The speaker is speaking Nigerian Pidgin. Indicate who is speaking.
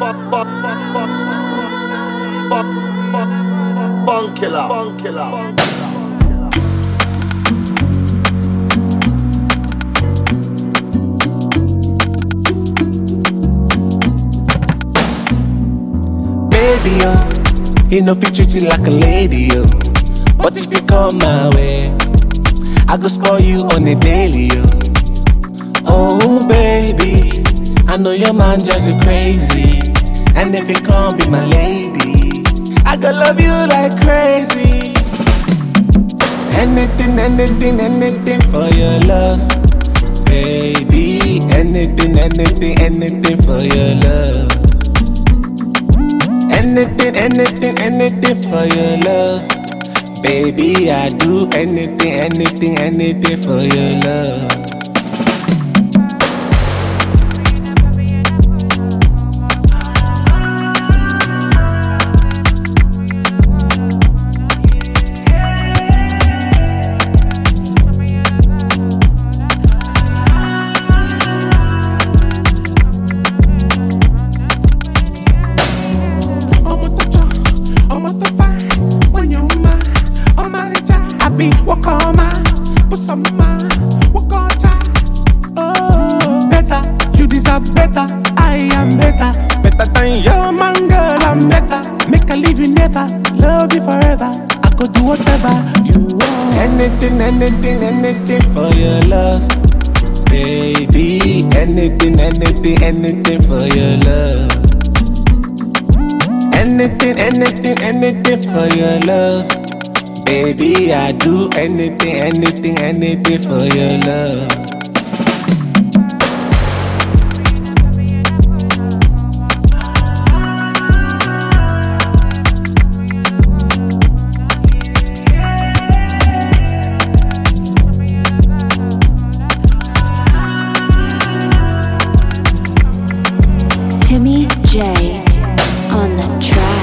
Speaker 1: Bun killer.
Speaker 2: Baby, you know fit treat you like a lady, yo. But if you come my way, I go spoil you on a daily, yo. Oh baby, I know your man drives you crazy, and if you come be my lady, I go love you like crazy. Anything, anything, anything for your love, baby. Anything, anything, anything for your love. Anything, anything, anything for your love, baby. I do anything, anything, anything for your love.
Speaker 3: Walk on my, put some my, walk on time. Oh, better, you deserve better. I am better, better than your man, girl. I'm better. Make a leave you never, love you forever. I could do whatever you want.
Speaker 2: Anything, anything, anything for your love, baby. Anything, anything, anything for your love. Anything, anything, anything for your love. Baby, I do anything, anything, anything for your love.
Speaker 4: Timmy J on the track.